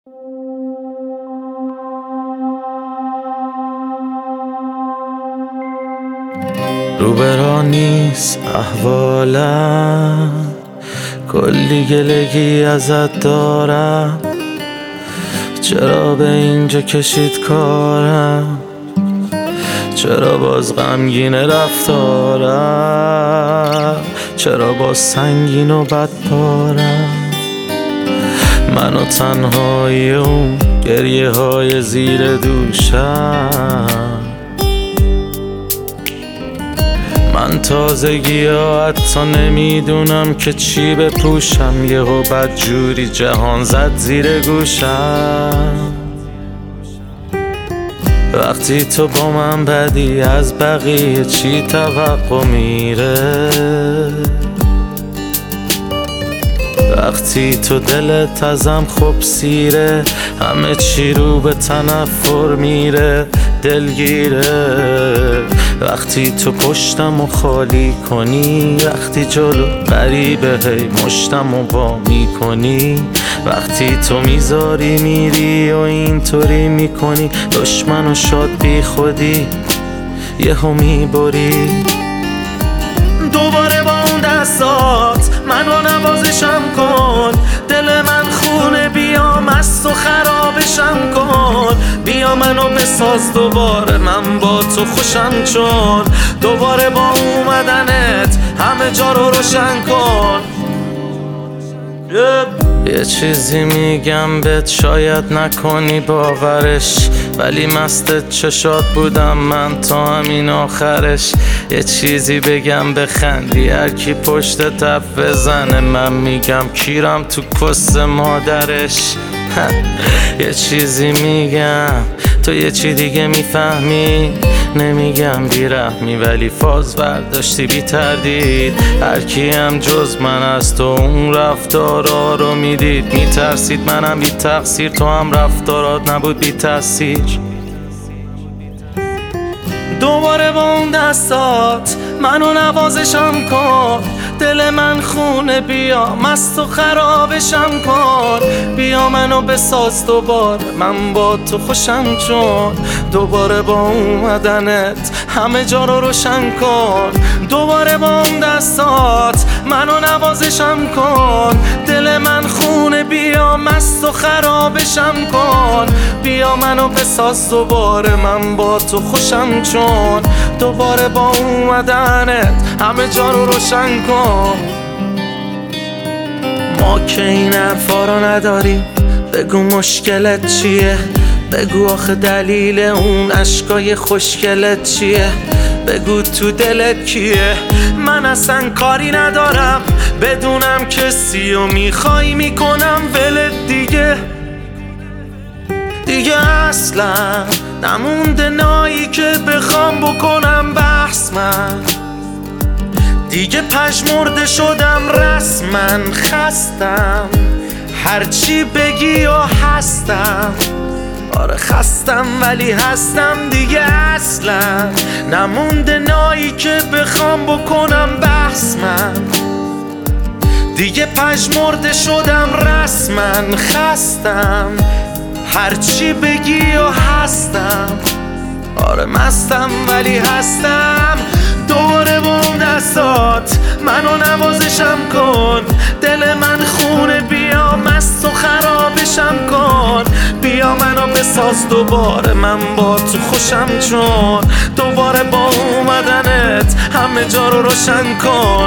روبرا نیست احوالم، کلی گلگی ازت دارم. چرا به اینجا کشید کارم؟ چرا باز غمگین رفتارم؟ چرا باز سنگین و بدبارم؟ من و تنهایی اون گریه های زیر دوشم. من تازگی ها حتی نمیدونم که چی بپوشم، یهو بدجوری جهان زد زیر گوشم. وقتی تو با من بدی از بقیه چی توقع میره؟ وقتی تو دلت ازم خوب سیره، همه چی رو به تنفر میره، دلگیره. وقتی تو پشتم و خالی کنی، وقتی جلو غریبه هی مشتم و وا میکنی، وقتی تو میذاری میری و اینطوری میکنی، دشمن و شاد بی خودی یهو میبری. دوباره با اون دستات منو نوازشم کن، دل من خونه بیا مست و خرابشم کن. بیا منو بساز دوباره من با تو خوشم، چون دوباره با اومدنت همه جا رو روشن کن. یه چیزی میگم بهت شاید نکنی باورش، ولی مست چشات بودم من تا همین آخرش. یه چیزی بگم بخندی هر کی پشت تف بزنه، من میگم کیرم تو کس مادرش. یه چیزی میگم تو یه چی دیگه میفهمی، نمیگم بیرحمی ولی فاز برداشتی بی تردید. هرکی هم جز من از تو اون رفتارا رو میدید، میترسید منم بی تقصیر، تو هم رفتارات نبود بی تاثیر. دوباره با اون دستات منو نوازشم کن، دل من خونه بیا مست و خرابشم کن. بیا منو بساز دوباره من با تو خوشم، چون دوباره با اومدنت همه جا رو روشن کن. دوباره با اون دستات منو نوازشم کن، دل من خونه بیا مست و خرابشم کن. بیا منو بساز دوباره من با تو خوشم، چون دوباره با اومدنت همه جا رو روشن کن. ما که این حرفا رو نداریم، بگو مشکلت چیه؟ بگو آخه دلیل اون عشقای خوشگلت چیه؟ بگو تو دلت کیه؟ من اصلا کاری ندارم بدونم کسی و میخوای میکنم ولت دیگه. دیگه اصلا نمونده نایی که بخوام بکنم بحث، من دیگه پژمرده شدم رسما، خستم هرچی بگی و هستم. آره خستم ولی هستم دیگه، اصلا نمونده نایی که بخوام بکنم بحث، من دیگه پژمرده شدم رسما، خستم هرچی بگی و هستم. آره مستم ولی هستم. دوباره با اون دستات منو نوازشم کن، دل من خونه بیا مست و خرابشم کن. بیا منو بساز دوباره من با تو خوشم، چون دوباره با اومدنت همه جا رو روشن کن.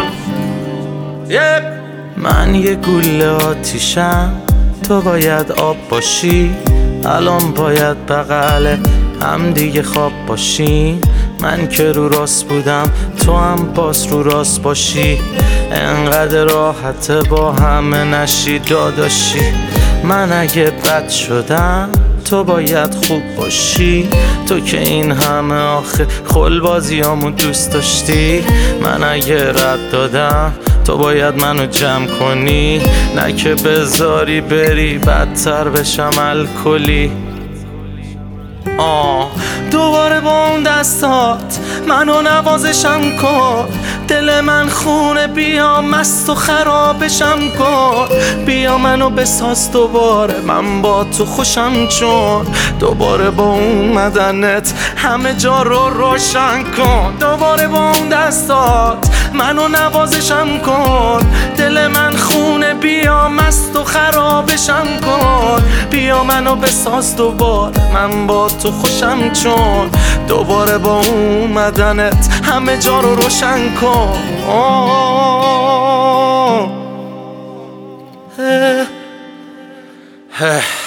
من یه گوله آتیشم، تو باید آب باشی. الان باید بغل هم دیگه خواب باشی. من که رو راست بودم تو هم باز رو راست باشی. انقدر راحته با همه نشی داداشی. من اگه بد شدم تو باید خوب باشی. تو که این همه آخه خلبازیامو دوست داشتی. من اگه رد دادم تو باید منو جمع کنی، نه که بذاری بری بدتر بشم الکلی. دوباره با اون دستات منو نوازشم کن، دل من خونه، بیا مست و خرابشم کن، بیا منو بساز دوباره، من با تو خوشم چون دوباره با اومدنت همه جا رو روشن کن. دوباره با اون دستات منو نوازشم کن، دل من خونه، بیا مست و خرابشم کن، بیا منو بساز دوباره، من با تو خوشم چون دوباره با اومدنت همه جا رو روشن کن.